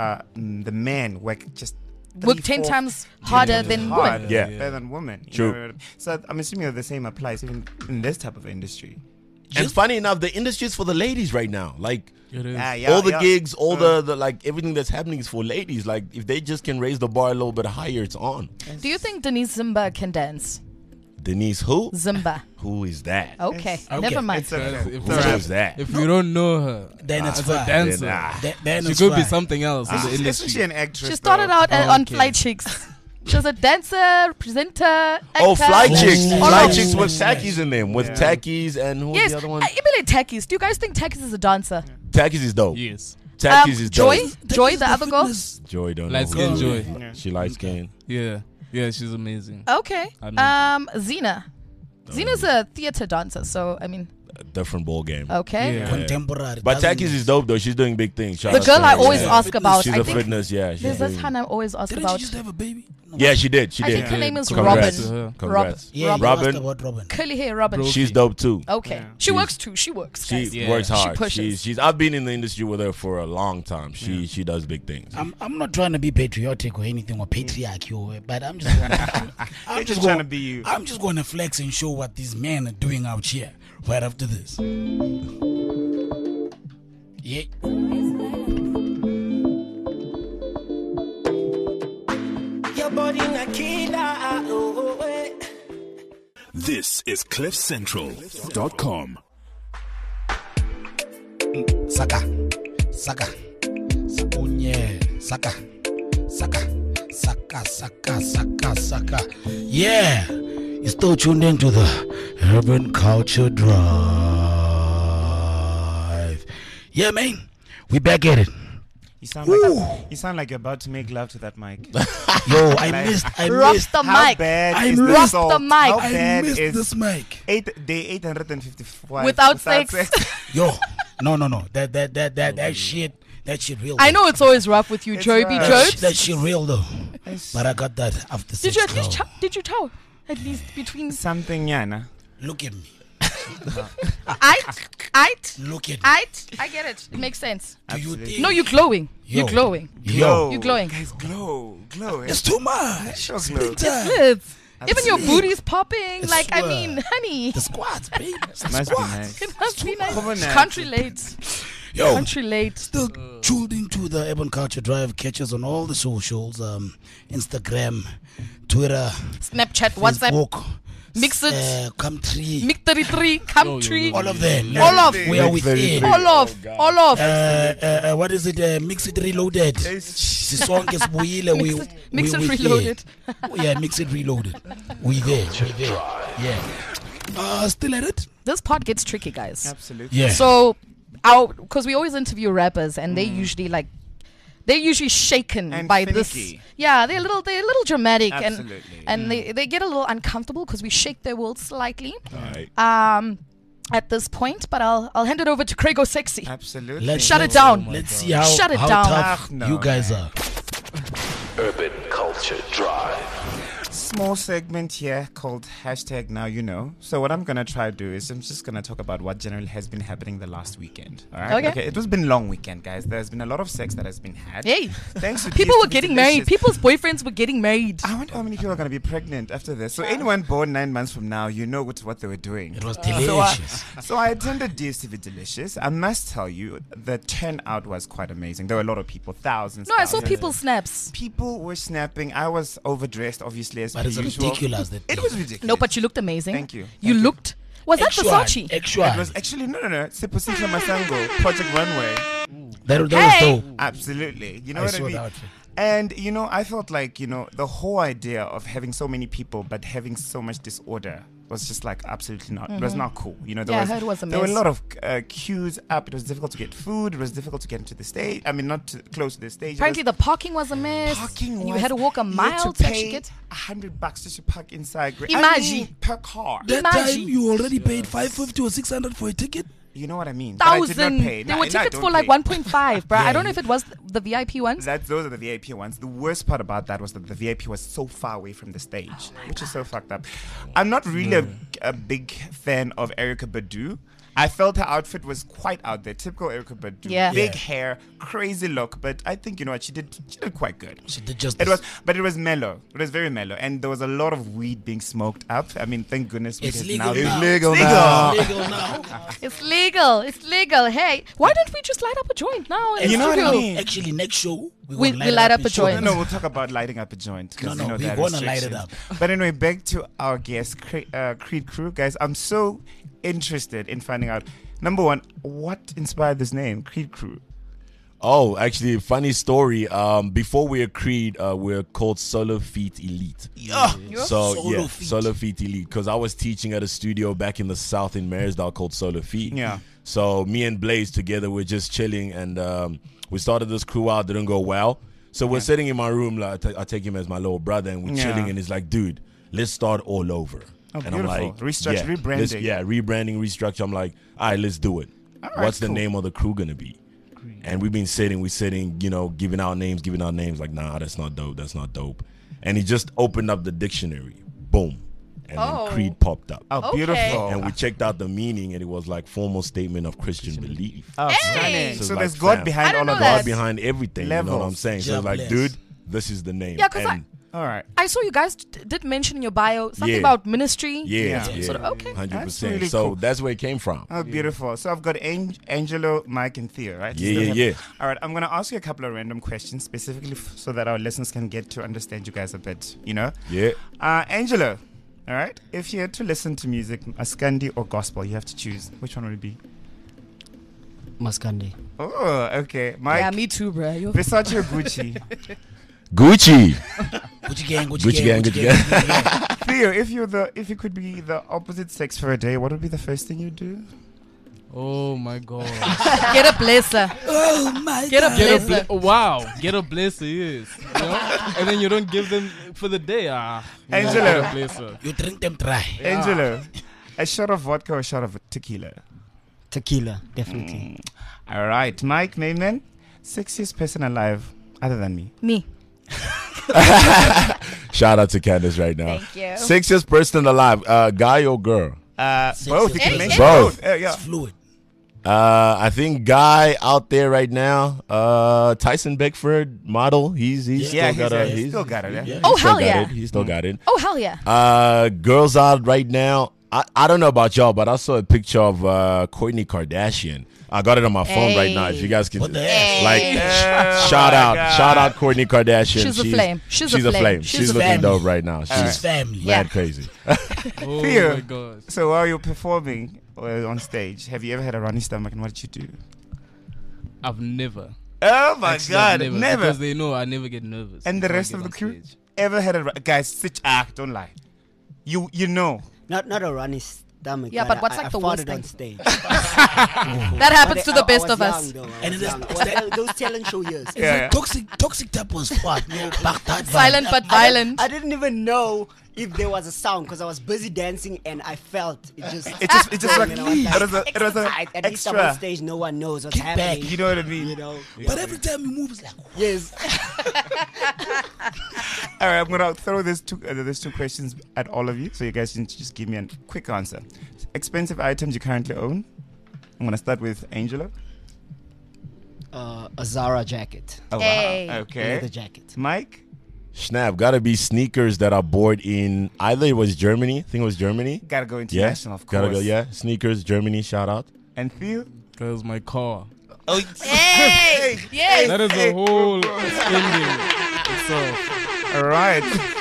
the men work just Work 10 times harder than hard, women. Yeah. better than women. you True. know. So I'm assuming that the same applies even in this type of industry. And funny enough, the industry is for the ladies right now. Like, It is. all the gigs, all the like everything that's happening is for ladies. Like, if they just can raise the bar a little bit higher, it's on. Do you think Denise Zimba can dance? Denise, who? Zimba. Who is that? Okay. Okay. Never mind. It's okay. If, Who is that? if you don't know her Then it's as a fine. dancer, Then she it's could be fine. something else in the Isn't industry. she an actress? She started though? out on Okay. Fly Chicks. She was a dancer, presenter, actor. Oh, Fly Chicks. Oh, Fly yeah. Chicks with Tackies in them. With Yeah. Tackies and who's Yes, the other one? Emily Takis. Do you guys think Takis is a dancer? Tackies is dope. Yes. Tackies is Joy? dope. Joy, the other girl? fitness. Joy don't Light know skin who Joy. it is. Yeah. She light skin. Yeah. Yeah, she's amazing. Okay. I know. Zena. Zena's a theater dancer, so I mean, a different ball game. Okay. Yeah. Contemporary. But doesn't Takis it? is dope though. She's doing big things. Shout The out girl to I her. always Yeah. ask about. She's I a think fitness. Yeah. there's She's this doing- Hannah I always ask Didn't about. she just have a baby? No. Yeah, she did. She I did. think her name is Congrats. Robin. Congrats. Yeah, Robin. you asked Robin. about Robin. Curly hair Robin. She's dope too. Okay. She works too. She works. She guys. Yeah. works hard. She pushes. She's. I've been in the industry with her for a long time. She does big things. I'm not trying to be patriotic or anything or patriarchy, but I'm just gonna, You're just trying to be you. I'm just going to flex and show what these men are doing out here right after this. Yeah. Your body na killer. This is CliffCentral.com. Saka. Sakunye. Saka. Yeah. You're still tuned into the Urban Culture Drive. Yeah, man. We back at it. You sound like you're about to make love to that mic. Yo, I missed. Rock the How mic. bad I is rocked the the salt? mic. How I bad missed is this mic. day 855 Without sex. Yo, no. That shit real. I though. know it's always rough with you, It's Joby rough. Jobs. That shit real though. But I got that after Did 6 you at least hours. did you tell? At least between Something, Yana. Look at me. I Look at me. I get it. It makes sense. Do you Absolutely. think? No, you're glowing. Yo. You're glowing. Yo. You're glowing. Guys, glow. It's too much. Sure, It's glow. big time. Live. Even your Absolutely. booty's popping. I Like, I swear. mean, honey. The squats, baby. It's the Must be squats. nice. It must be nice. Come on now. Country late. Yo, Country late. still tuned into the Urban Culture Drive. Catch us on all the socials, Instagram, Twitter, Snapchat, WhatsApp, Facebook, Mix It, Come Tree, Mic 33, Come Tree. all of them. All of. We are within. All of. All of. What is it? Mix It Reloaded. Sisonke sibuyile. Mix It Reloaded. Yeah, Mix It Reloaded. We there. Yeah. Still at it? This part gets tricky, guys. Absolutely. Yeah. So, because we always interview rappers, and they're usually shaken And by this. finicky. Yeah, they're a little dramatic, Absolutely. and they get a little uncomfortable because we shake their world slightly. Alright. At this point, but I'll hand it over to Craigo Sexy. Absolutely. Shut it down. Let's see how, Shut it how down. tough No, you guys man. are. Urban Culture Drive. Small segment here called hashtag Now You Know. So what I'm gonna try to do is I'm just gonna talk about what generally has been happening the last weekend. All right. Okay. It has been a long weekend, guys. There's been a lot of sex that has been had. Hey, Thanks to people DSTV were getting married. Delicious. People's boyfriends were getting married. I wonder how many people are gonna be pregnant after this. So anyone born 9 months from now, you know what they were doing. It was So delicious. So I attended DSTV Delicious. I must tell you, the turnout was quite amazing. There were a lot of people, thousands. No, I saw thousands. people's snaps. People were snapping. I was overdressed, obviously, as But per it's usual. ridiculous. That It was ridiculous. No, but you looked amazing. Thank you. You Thank you. looked. Was that Versace? Actual. It was actually no. Siposition Masango, Project Runway. That was Hey. dope. Absolutely. You know I what I saw mean? the outfit. And I felt like the whole idea of having so many people but having so much disorder was just like absolutely not. It was not cool. There Yeah, I heard it was a there were a mess. lot of queues up. It was difficult to get food. It was difficult to get into the stage. I mean, not close to the stage. It Apparently, was- the parking was a mess. Parking and you was- had to walk a you had mile to to actually pay get. $100 just to park inside. Imagine. Per car. That Imagine. time you already paid 550 or 600 for a ticket. You know what I mean? But I did not 1,000. pay. There No, were no, I tickets don't for like pay. 1.5, bruh. Yeah, I don't know if it was the VIP ones. Those are the VIP ones. The worst part about that was that the VIP was so far away from the stage, which is so fucked up. I'm not really a big fan of Erykah Badu. I felt her outfit was quite out there, typical Erykah Badu. Yeah. Big Yeah. hair, crazy look, but I think what she did quite good. She did just. It was mellow. It was very mellow, and there was a lot of weed being smoked up. I mean, thank goodness weed It's is legal now. now. It's legal It's now. legal now. It's legal. It's legal. Hey, why don't we just light up a joint now? In You the know what I studio? mean? Actually, next show We light up a joint. No, we'll talk about lighting up a joint. 'Cause, No, there are we're gonna light it restrictions. But anyway, back to our guest, Creed Crew. Guys, I'm so interested in finding out, number one, what inspired this name, Creed Crew? Oh, actually, funny story. Before we were Creed, we were called Solo Feet Elite. So Solo Feet. Solo Feet Elite. Because I was teaching at a studio back in the south in Marysdale called Solo Feet. Yeah. So me and Blaze together were just chilling, and we started this crew out. Didn't go well. So we're sitting in my room. Like I take him as my little brother, and we're Yeah. chilling, and he's like, "Dude, let's start all over." Oh, and I'm beautiful. like, Restructure, let's- rebranding. Yeah, rebranding, restructure. I'm like, all right, let's do it. All right, What's the cool. name of the crew gonna be? And we've been sitting, you know, giving out names, like, nah, that's not dope. And he just opened up the dictionary, boom, and Oh. then Creed popped up. Oh, Okay. beautiful. And we checked out the meaning, and it was like formal statement of Christian belief. Oh, Hey! stunning. So So it's there's like, God fam, behind I all don't of know that. God behind everything. You know what I'm Levels. saying? So it's like, Jobless. dude, this is the name. Yeah, 'cause And All right. I saw you guys did mention in your bio something Yeah. about ministry. yeah, Yeah. Sort of, okay. 100%. That's really so cool. that's where it came from. Oh, beautiful. So I've got Angelo, Mike, and Theo, right? Yeah, Still yeah, have- yeah. All right, I'm going to ask you a couple of random questions specifically so that our listeners can get to understand you guys a bit, you know? Yeah. Angelo, all right? If you had to listen to music, Maskandi or gospel, you have to choose. Which one would it be? Maskandi. Oh, okay. Mike, Yeah, me too, bro. You- Versace or Gucci? Gucci. Gucci gang, Gucci gang, Gucci gang. Theo, if you could be the opposite sex for a day, what would be the first thing you'd do? Oh my god. Get a blesser. Oh my Get a God. blesser. Wow. Get a blesser, yes. You know? And then you don't give them for the day. Angelo. Get a blesser. You drink them dry. Angelo, a shot of vodka or a shot of tequila? Tequila, definitely. All right, Mike Mayman, sexiest person alive other than me. Me. Shout out to Candace right now. Thank you. Sexiest person alive, guy or girl? Both. You can Hey, mention both. Yeah. It's fluid. I think guy out there right now, Tyson Beckford model. He's Yeah, still got it. he's still got it. Yeah. He Oh, still hell got yeah. it. He still got it. Oh, hell yeah. Girls out right now. I don't know about y'all, but I saw a picture of Kourtney Kardashian. I got it on my phone right now. If you guys can, What the heck? like, Oh shout my out, God. shout out Kourtney Kardashian. She's a flame. She's a a flame. flame. She's She's a looking family. dope right now. She's She's family. Yeah. mad crazy. Oh Theo. my god. So while you're performing on stage, have you ever had a runny stomach, and what did you do? I've never. Oh my Actually, God, I've never. Because they know I never get nervous. And the when I rest get of the on crew stage. ever had guys? Don't lie. You know. Not a runny stomach. Yeah, but what's like I the farted worst on thing? stage. That happens to the best of us. And it is- Those talent show years. It's Yeah. like toxic type was fought. No, back that Silent but violent. I didn't even know if there was a sound because I was busy dancing and I felt it just. It just like You know, I was like, it was a at least I'm on extra. stage, no one knows what's Kick back. happening. You know what I mean? You know. But every time you move, it's like, Yes. All right, I'm gonna throw these two questions at all of you, so you guys can just give me a quick answer. Expensive items you currently own. I'm gonna start with Angela. A Zara jacket. Oh Hey. wow. Okay. Leather jacket. Mike. Snap, gotta be sneakers that are bought in either it was Germany. I think it was Germany. Gotta go Yeah, international, of course. gotta go. Yeah, sneakers, Germany. Shout out. And Theo. Because my car. Oh, Hey! Yes! That is a whole spending itself. all right.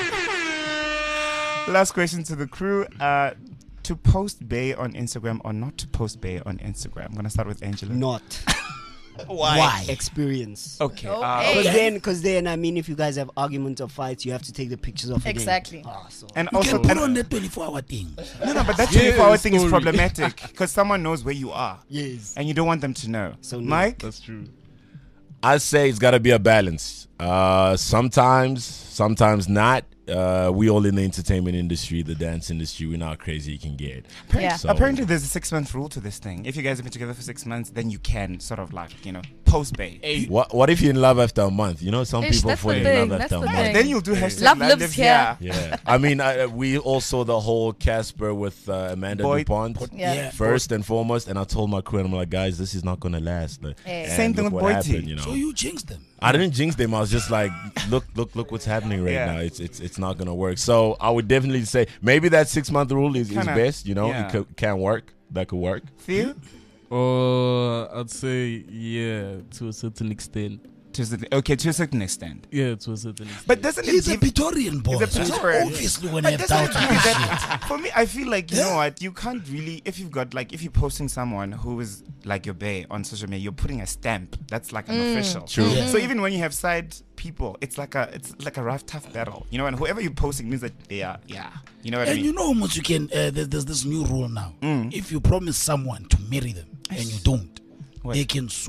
Last question to the crew. To post Bay on Instagram or not to post Bay on Instagram? I'm gonna start with Angela. Not why? experience. Okay. Okay. Because then, I mean, if you guys have arguments or fights, you have to take the pictures of it. Exactly. And You also, can put on that 24-hour thing. no, but that Yeah, 24-hour thing is story. problematic because someone knows where you are, Yes. and you don't want them to know. So no. Mike. That's true. I say it's gotta be a balance. Sometimes not. We all in the entertainment industry, the dance industry. We know how crazy you can get. Yeah. So- Apparently, there's a 6-month rule to this thing. If you guys have been together for 6 months, then you can sort of like, post Bay. What if you're in love after a month? You know, some Ish, people that's fall the in thing, love that's after a the month. thing. Then you'll do hashtag Love lives here. Yeah, I mean, we also the whole Casper with Amanda Boyd. Dupont Yeah. first and foremost, and I told my crew, and I'm like, guys, this is not gonna last. Like, Hey. and Same thing look with what Boyd T. happened, you know. So you jinxed them. I didn't jinx them. I was just like, look what's happening right Yeah. now. It's not gonna work. So I would definitely say maybe that 6-month rule is Kinda, best. You know, yeah. can work. That could work. Theo? I'd say, yeah, to a certain extent. To a certain extent. Yeah, to a certain extent. But doesn't He's it a give... Praetorian boy. He's a So it's Praetorian. obviously when But you have doesn't doubts it on give you this shit. that... For me, I feel like, you know what? You can't really... If you've got, like, if you're posting someone who is like your bae on social media, you're putting a stamp. That's like an official. True. Yeah. So even when you have side people, it's like a rough, tough battle. You know, and whoever you're posting means that they are... Yeah. You know what I And mean? you know how much you can. There's this new rule now. Mm. If you promise someone to marry them and you don't, What? they can sue you.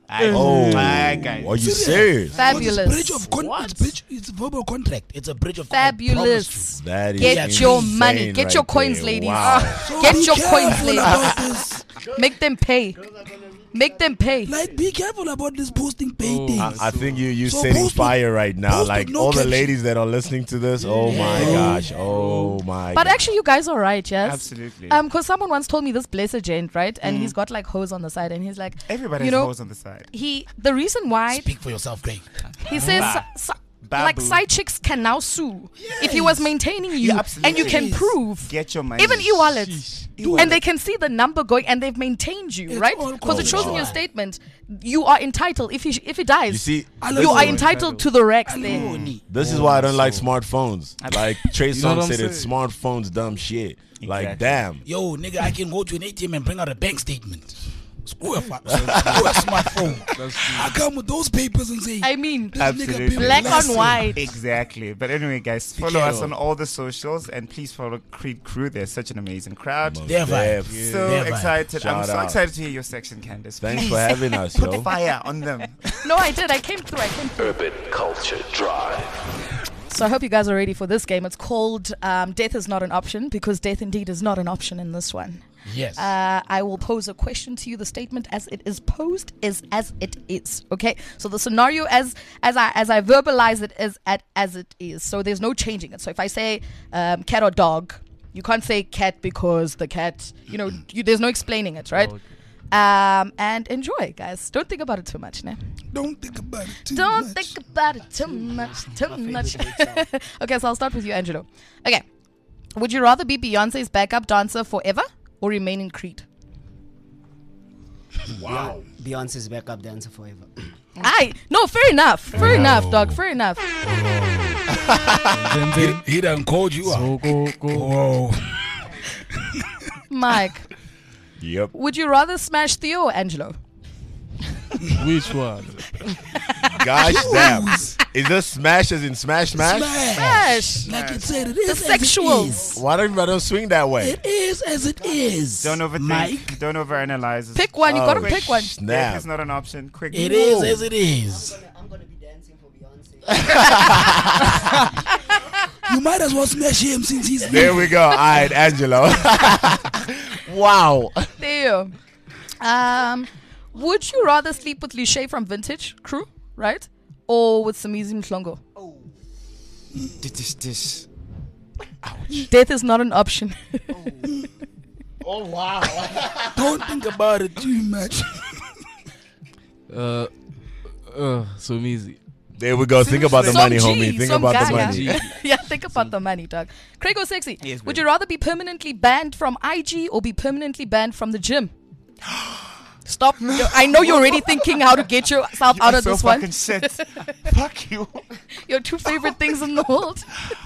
Oh, my guys. are you serious? Fabulous. It's verbal contract. It's a bridge of Fabulous. That is Get your insane money. Get your right coins, there. ladies. Wow. Get your coins, careful ladies. about this. Make them pay. Make them pay. Like, be careful about this posting pay things. I think you So setting post with- fire right now. post Like with no all the caption. ladies that are listening to this. Oh my gosh. Oh my. But gosh. actually, you guys are right, yes? Absolutely. Because someone once told me this blessed gent, right? And he's got like hose on the side, and he's like, Everybody you has know, holes on the side. the reason why Speak for yourself, Craig. he says like Babu. side chicks can now sue if he was maintaining you, Yeah, and you can absolutely. prove. Get your money. Even e-wallets. E-wallet. And they can see the number going, and they've maintained you, It's right? all Because it shows in called- your statement, you are entitled. If he dies, You see, you are entitled to the Rex there. this is why I don't like smartphones. Like Trey You know what Songz I'm said, it's saying? smartphones dumb shit. Like Exactly. damn. Yo, nigga, I can go to an ATM and bring out a bank statement. Screw a smartphone. I come with those papers and say, I mean, this nigga Absolutely. been black on blessed. white. Exactly. But anyway, guys, follow us on all the socials and please follow Creed Crew. They're such an amazing crowd. Their vibe. Yeah. So Their vibe. excited. I'm Shout so out. excited to hear your section, Candace. Thanks Please for having us, put yo. fire on them. No, I did. I came through. Urban Culture Drive. So I hope you guys are ready for this game. It's called Death is Not an Option, because death indeed is not an option in this one. Yes. I will pose a question to you. The statement as it is posed is as it is. Okay. So the scenario as I verbalize it is as it is. So there's no changing it. So if I say cat or dog, you can't say cat because the cat. There's no explaining it, right? And enjoy, guys. Don't think about it too much, ne? Don't think about it too Don't much. think about it too much. Too much. Okay, so I'll start with you, Angelo. Okay. Would you rather be Beyonce's backup dancer forever or remain in Creed? Wow. Beyonce's backup dancer forever. No, fair enough. Fair enough, dog. Fair enough. He done called you out. Go. Whoa. Mike, Yep. would you rather smash Theo or Angelo? Which one? Gosh damn. Is this smash as in smash? Smash. Like it said, it The is as it sexuals. is. Why don't everybody don't swing that way? It is as it is. Don't overthink. Mike. Don't overanalyze. Pick one. You gotta Oh, pick one. Death Snap. is not an option. Quick. It is as it is. I'm gonna be dancing for Beyonce. You might as well smash him since he's There we go. All right, Angelo. Wow. Theo. Would you rather sleep with Lishay from Vintage Crew, right? Or with Samizi Mhlongo? Dish. Death is not an option. Don't think about it too much. So easy. There we go. Think about the Some money, G, homie. Think some about guy, the money. Yeah, yeah, think about the money, dog. Craig Sexy. Yes, Would babe. you rather be permanently banned from IG or be permanently banned from the gym? Stop. I know you're already thinking how to get yourself out of so this one. fucking shit. Fuck you. Your two favorite things in the world.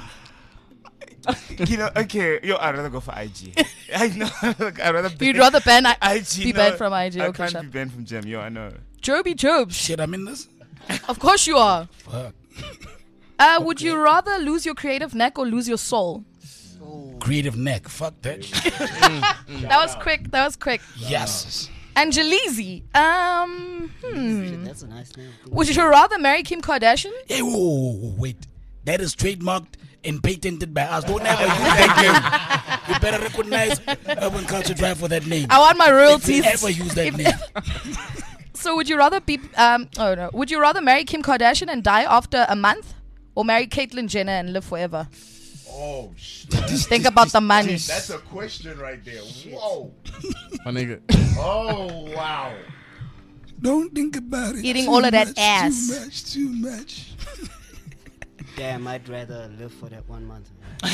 Okay. I'd rather go for IG. I know. Look, I'd rather You'd rather IG. be banned from IG. I Okay, can't sharp. be banned from gym. I know. Joby Jobs. Shit, I'm in this. Of course you are. Fuck. Would you rather lose your creative neck or lose your soul? Creative neck. Fuck that shit. That was quick. Yes. Angelizi. That's a nice name. Would you rather marry Kim Kardashian? Hey, whoa, wait. That is trademarked and patented by us. Don't ever use that name. You better recognize Urban Culture Drive for that name. I want my If you royalties. ever use that name. So would you rather be would you rather marry Kim Kardashian and die after a month or marry Caitlyn Jenner and live forever? Oh, shit. Think about the money. That's a question right there. Whoa. My nigga. Oh, wow. Don't think about it. Eating too all of that much, ass. Too much. Damn, I'd rather live for that 1 month.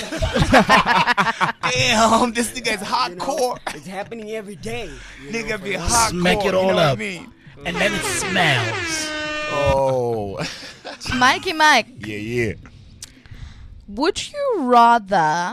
Damn, this nigga is hardcore. It's happening every day. Nigga be hardcore. Smack it all you know up. What I mean? And then it smells. Oh. Mikey Mike, Yeah. would you rather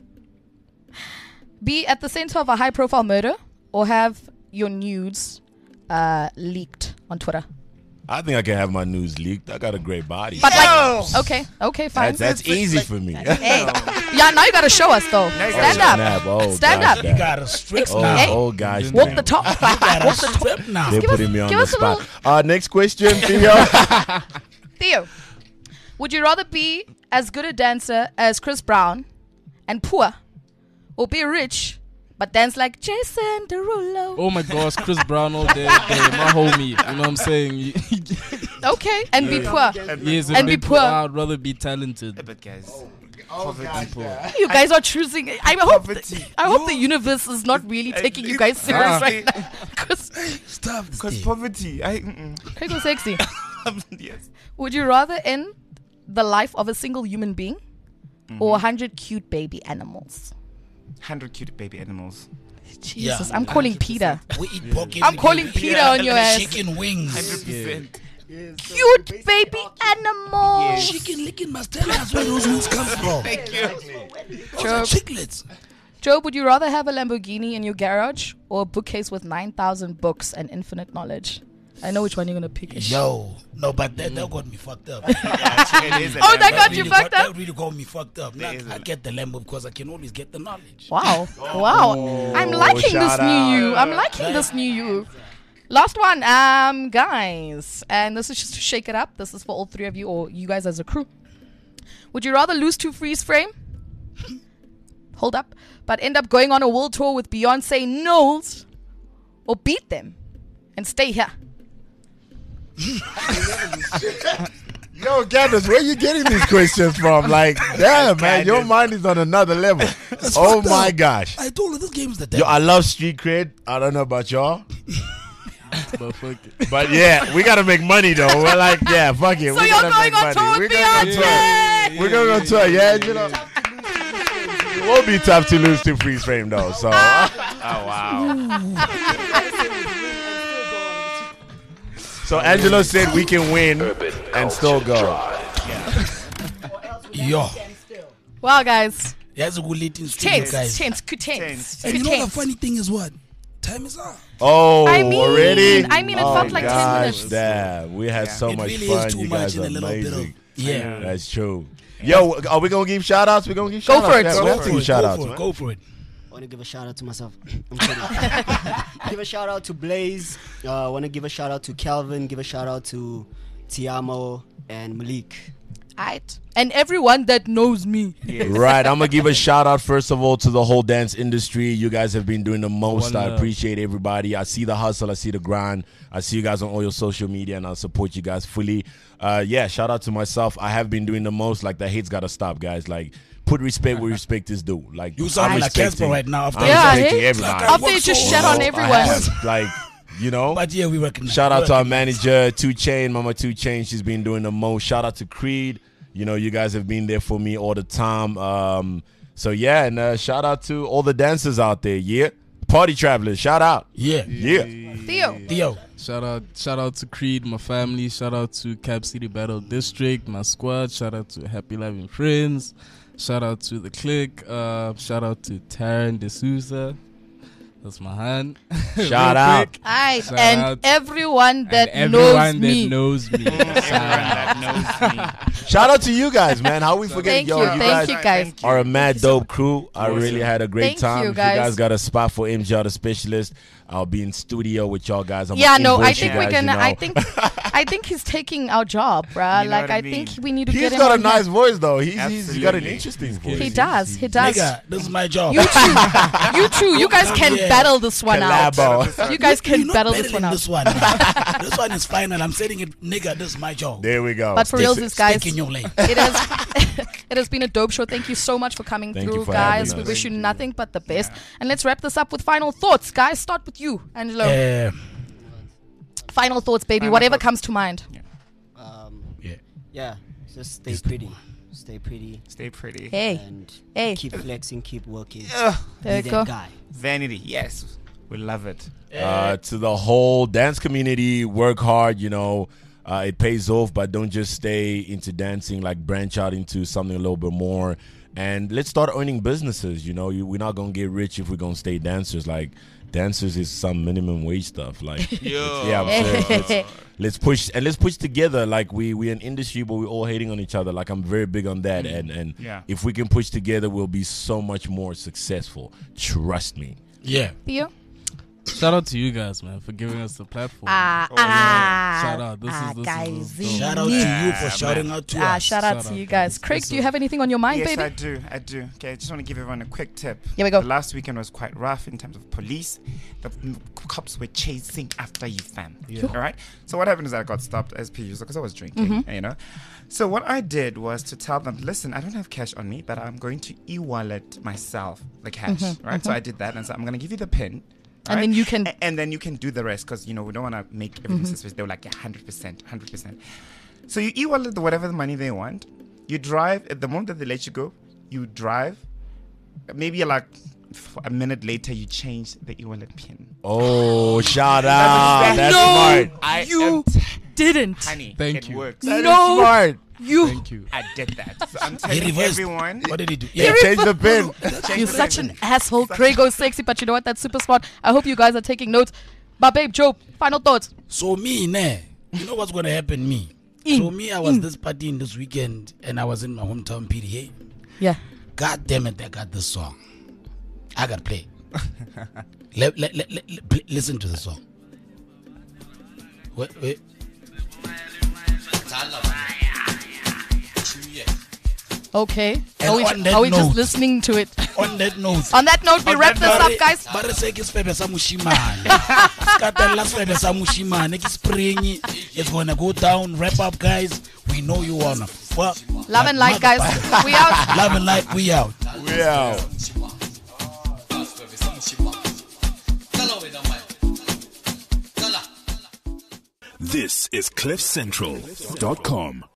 be at the center of a high profile murder or have your nudes leaked on Twitter? I think I can have my news leaked. I got a great body. But like, okay, fine. That's easy for me. Hey, Yeah, now you gotta show us though. you Stand gotta up. Snap. Oh, Stand gosh, up. You got a strip Oh, now. Hey. oh, guys. Walk the talk. You got a Walk the talk. strip now. They're Give us- putting me on give the us a spot. little- Next question, Theo. Theo, would you rather be as good a dancer as Chris Brown and poor, or be rich but dance like Jason Derulo? Oh my gosh, Chris Brown all day, my homie. You know what I'm saying? Okay, and be poor. Yes, And be poor. I'd rather be talented. But guys, You guys are choosing. I hope. Poverty. I hope the universe is not really taking you guys serious right now. Because Stop this because thing. poverty. Craig was sexy. Yes. Would you rather end the life of a single human being or 100 cute baby animals? 100 cute baby animals. Jesus, Yeah, I'm calling 100%. Peter. We eat pork every I'm day. calling Peter on your ass. Chicken wings. 100%. Cute baby animals. Chicken licking must tell us where those wings come from. Thank you. Those are chiclets. Job, would you rather have a Lamborghini in your garage or a bookcase with 9,000 books and infinite knowledge? I know which one you're gonna pick. Yo, no, but that got me fucked up. It is a Oh, that Lambo. got you fucked up? That really got me fucked up. Now, is a- I get the Lambo because I can always get the knowledge. Wow. Wow. I'm liking this shout new out. you. I'm liking this new you. Last one, guys. And this is just to shake it up. This is for all three of you or you guys as a crew. Would you rather lose to freeze frame? Hold up. But end up going on a world tour with Beyonce Knowles or beat them and stay here? Yo, Candace, where you getting these questions from? Like, damn, man, your mind is on another level. Oh fucked my up. gosh. I told her this game is the Yo, devil. I love street cred. I don't know about y'all. But fuck it. But yeah, we gotta make money though. We're like, yeah, fuck it. So we you're gotta going make on tour money. with We're gonna go Beyonce? tour. We're gonna go tour, yeah, you know. It will be tough to lose to freeze frame though. So Oh, wow. so Angelo said we can win Urban and still Culture go. Drive. Yo, Wow, guys. that's a good little thing, Tense. guys. Tense. Tense. And you know the funny thing is what? Time is up. Oh, I mean- already? I mean, it oh, felt like 10 gosh, minutes. Damn, we had so It much really fun. is too You much guys in are a little bit of amazing. yeah. That's true. Yo, are we gonna give shout outs? We're gonna give Go shout outs. for it. Yeah, we have to give shout outs, Go for it. man. Go for it. I want to give a shout out to myself. I'm kidding. Give a shout out to Blaze. I want to give a shout out to Calvin. Give a shout out to Tiamo and Malik. Alright. And everyone that knows me. Right, I'm gonna give a shout out first of all to the whole dance industry. You guys have been doing the most. One I love. appreciate everybody. I see the hustle, I see the grind. I see you guys on all your social media, and I'll support you guys fully. Yeah, shout out to myself. I have been doing the most. Like the hate's gotta stop, guys. Like put respect where respect is due. Like You sound I'm like Casper respecting- right now after I'm Yeah, respecting hey? everybody. After you just shat on I everyone. have, like, you know. But yeah, we recognize. Shout out to our we manager, 2 Chain, Mama 2 Chain. She's been doing the most. Shout out to Creed. You know, you guys have been there for me all the time. So yeah, and shout out to all the dancers out there. Yeah, party travelers. Shout out. Yeah. Yeah. Theo. Theo. Shout out to Creed, my family. Shout out to Cap City Battle District, my squad. Shout out to Happy Loving Friends. Shout out to the Click. Shout out to Taryn D'Souza. That's my hand. Shout Real out. quick. Alright. Shout And out- everyone that and knows everyone me. that knows me. Shout out. Shout out to you guys, man. How we forget Thank yo, you. you Thank guys you, guys. are a mad dope crew. I really had a great Thank time. you, If guys. you guys got a spot for MJ the Specialist, I'll be in studio with y'all guys. I'm Yeah, gonna no, I invoice you think we're guys, gonna. you know. I think he's taking our job, bruh. You know Like what I I mean? think we need to He's get him. got a on nice here. voice though. He's got an Absolutely. interesting voice. He does. He does. Nigga, this is my job. You two. You two. You guys can Yeah. battle this one out. Collabo. You guys You're can not battle this battling one out. This one. This one is final. I'm saying it, nigga. This is my job. There we go. But for real, this guys, Speak in your lane. it has it has been a dope show. Thank you so much for coming Thank you through, for guys. having We us. wish you nothing but the best. And let's wrap this up with final thoughts, guys. Start with you, Angelo. Final thoughts, baby. Final Whatever thoughts. comes to mind. Yeah, just stay pretty. Stay pretty. Stay pretty. Hey, And hey. keep flexing, keep working. There Be you go. that guy. Vanity. Yes. We love it. To the whole dance community, work hard, you know. It pays off, but don't just stay into dancing. Like branch out into something a little bit more and let's start owning businesses. You know, we're not gonna get rich if we're gonna stay dancers. Like, dancers is some minimum wage stuff. Like, I'm serious. Let's push together. Like, we're an industry, but we're all hating on each other. Like, I'm very big on that. And if we can push together, we'll be so much more successful. Trust me. Yeah. Theo? Shout out to you guys, man, for giving us the platform. Shout out. This is guys. Shout out to you for shouting out to us. Shout out to you guys. Craig, do you have anything on your mind, Yes, baby? I do. Okay, I just want to give everyone a quick tip. Here we go. The last weekend was quite rough in terms of police. The cops were chasing after you, fam. All right? So what happened is I got stopped as per usual because I was drinking, you know. So what I did was to tell them, listen, I don't have cash on me, but I'm going to e-wallet myself the cash, right? So I did that and said, I'm going to give you the PIN. And then you can... And then you can do the rest because, you know, we don't want to make everything suspicious. They were like, 100%. So you e-wallet whatever the money they want. You drive. At the moment that they let you go, you drive. Maybe like a minute later, you change the e-wallet PIN. Oh, shout out. That's smart. You didn't. Honey, Thank it you. works. That is smart. Thank you. I did that. So I'm He telling reversed. everyone. What did he do? Yeah, change the pin. change You're the such PIN. an asshole. Craigo's sexy, but you know what? That's super smart. I hope you guys are taking notes. But babe, Joe, final thoughts. So me, you know what's gonna happen? Me. So me, I was this partying this weekend, and I was in my hometown PDA. Yeah. God damn it, I got this song. I gotta play. Listen to the song. Wait. Okay. And on Are we that just note- listening to it? On that note. On that note, we wrap this up, guys. Ba re se ke sefebe sa moshimane. Ska tella sefebe sa moshimane ke spring. It's gonna go down. Wrap up, guys. We know you wanna. Well, Love and light, guys. We out. Love and light. We out. We out. This is CliffCentral.com.